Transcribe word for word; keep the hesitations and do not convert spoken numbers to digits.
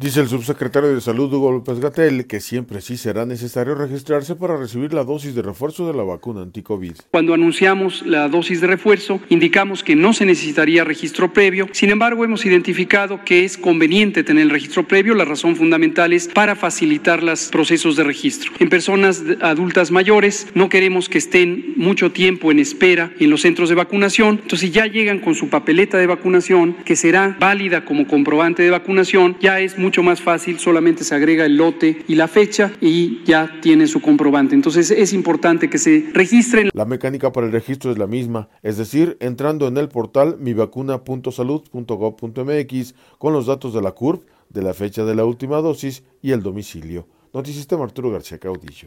Dice el subsecretario de Salud, Hugo López-Gatell, que siempre sí será necesario registrarse para recibir la dosis de refuerzo de la vacuna anti-COVID. Cuando anunciamos la dosis de refuerzo, indicamos que no se necesitaría registro previo. Sin embargo, hemos identificado que es conveniente tener el registro previo. La razón fundamental es para facilitar los procesos de registro. En personas adultas mayores, no queremos que estén mucho tiempo en espera en los centros de vacunación. Entonces, ya llegan con su papeleta de vacunación, que será válida como comprobante de vacunación. Ya es mucho mucho más fácil, solamente se agrega el lote y la fecha y ya tiene su comprobante. Entonces es importante que se registren. La mecánica para el registro es la misma, es decir, entrando en el portal mi vacuna punto salud punto gob punto m x con los datos de la C U R P, de la fecha de la última dosis y el domicilio. Notisistema Arturo García Caudillo.